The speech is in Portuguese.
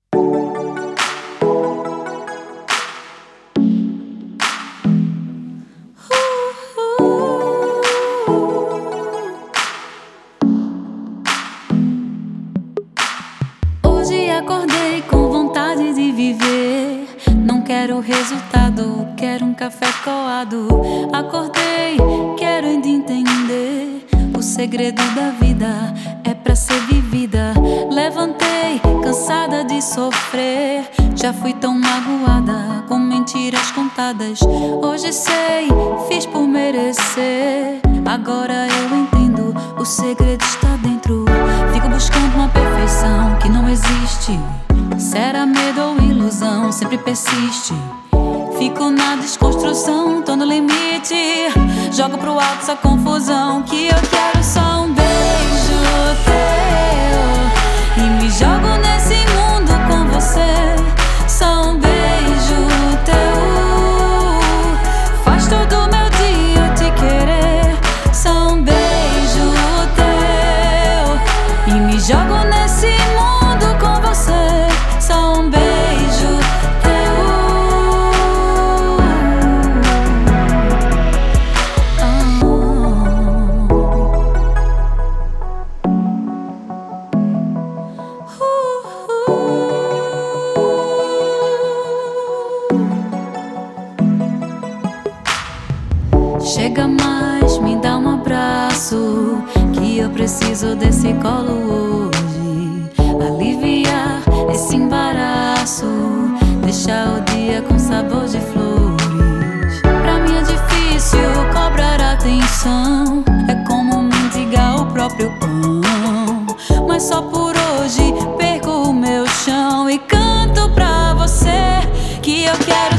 Hoje acordei com vontade de viver. Não quero resultado, quero um café coado. Acordei, quero entender. O segredo da vida é pra ser vivida. Levantei, cansada de sofrer. Já fui tão magoada, com mentiras contadas. Hoje sei, fiz por merecer. Agora eu entendo, o segredo está dentro. Fico buscando uma perfeição que não existe. Será medo ou ilusão, sempre persiste. Fico na desconstrução, tô no limite. Jogo pro alto essa confusão. Que eu quero só um beijo teu e me jogo nesse mundo com você. Só um beijo teu faz todo meu dia eu te querer. Só um beijo teu e me jogo nesse mundo com você. Só um beijo chega mais, me dá um abraço, que eu preciso desse colo hoje. Aliviar esse embaraço, deixar o dia com sabor de flores. Pra mim é difícil cobrar atenção, é como mendigar o próprio pão. Mas só por hoje perco o meu chão e canto pra você que eu quero